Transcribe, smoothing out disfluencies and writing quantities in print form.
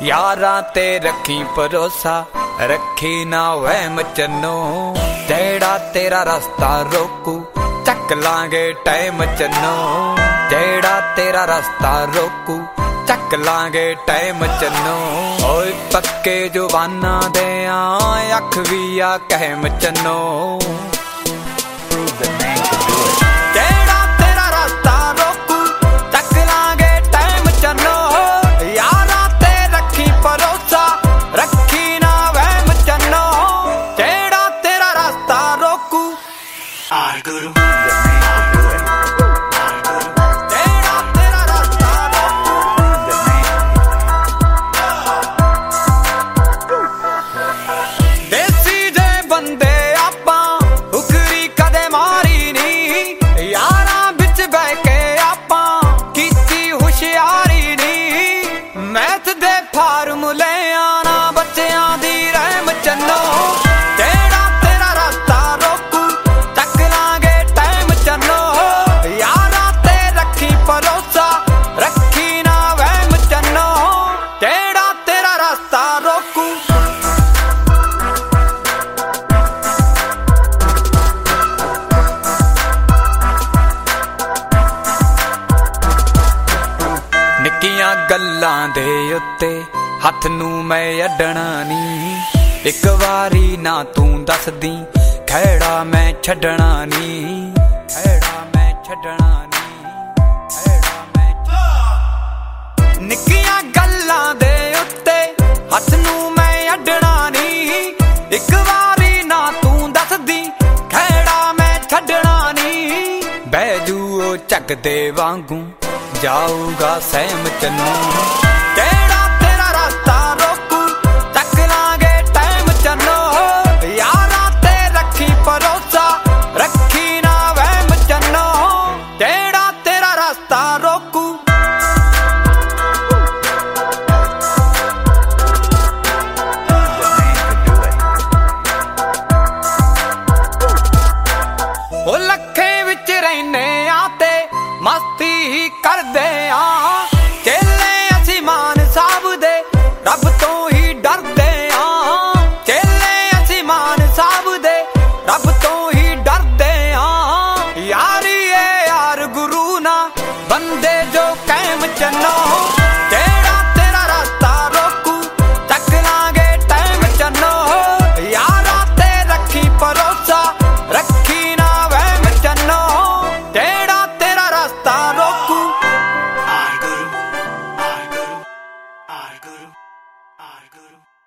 यारां ते रखी भरोसा, रखी ना वहम चन्नो। जेड़ा तेरा रास्ता रोकू चक लांगे टाइम चन्नो। जेड़ा तेरा रास्ता रोकू चक लांगे टाइम चन्नो। ओए पक्के जुबाना दे अख भी आ कहम चन्नो। जेड़ा तेरा रास्ता रोकू चक लांगे टाइम चन्नो। यारां ते रखी भरोसा, रखी ना वहम चन्नो। जेड़ा तेरा रास्ता रोकू गल्लां दे उत्ते हथ नू मैं अड्डना नी। एक वारी ना तू दस दी खैड़ा मैं छड्डना नी। खैड़ा मैं छड्डना नी। खैड़ा मैं निक्कियां गल्लां दे उत्ते हथ नू मैं अड्डना नी। एक वारी ना तू दस दी खैड़ा मैं छड्डना नी। बैजू ओ झक दे वांगू जाऊगा सहम चन्नो। जेड़ा तेरा रास्ता रोकू चक लांगे टाइम चन्नो। यारां ते रखी भरोसा, रखी ना वहम चन्नो। जेड़ा तेरा रास्ता रोकू ओ लखे विच रहने आते मस्ती ही करदे आ। चेले असी मान साहब दे रब तो ही डरदे आ। चेले असी मान साहब दे रब तो ही डरदे आ। यारी ए यार गुरु ना बंदे जो कैम चन्नो। जेड़ा तेरा रास्ता रोकू चक लांगे टाइम चन्नो। यारां ते रखी भरोसा, रखी ना वहम चन्नो। जेड़ा तेरा रास्ता रोकू I guru, I guru, I guru, I guru.